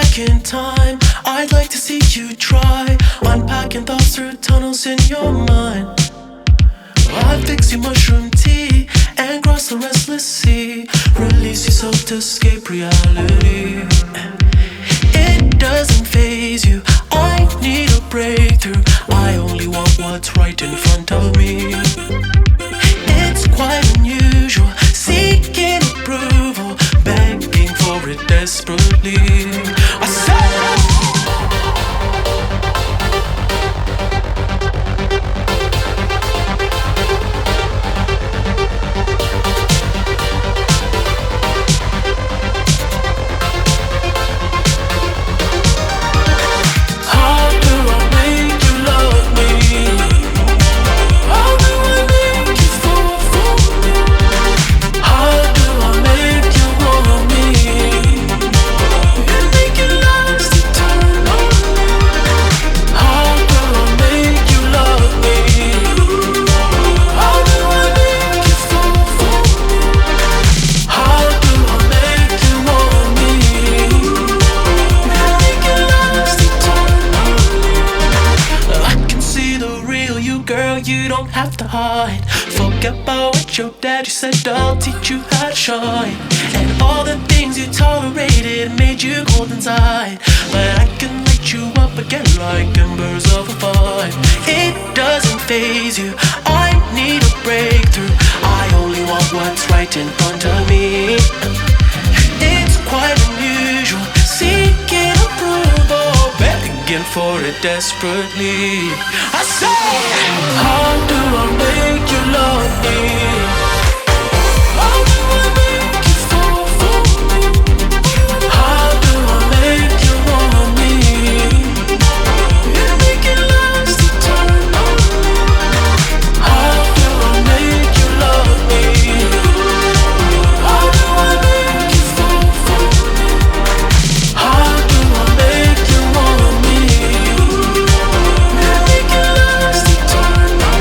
back in time. I'd like to see you try unpacking thoughts through tunnels in your mind. I'd fix your mushroom tea and cross the restless sea. Release yourself to escape reality. It doesn't faze you. I need a breakthrough. I only want what's right in front of me. It's quite unusual, seeking approval, begging for it desperately. I said you don't have to hide. Forget about what your daddy said, I'll teach you how to shine. And all the things you tolerated made you cold inside. But I can light you up again like embers of a fire. It doesn't faze you, I need a breakthrough. I only want what's right in front of me. It's quite unusual, seeking approval, begging for it desperately. I say, how do I make you love me? How do I make you fall for me? How do I make you want me? You make it last eternally. How do I make you love me? How do I make you fall for me? How do I make you want me? You make it last eternally.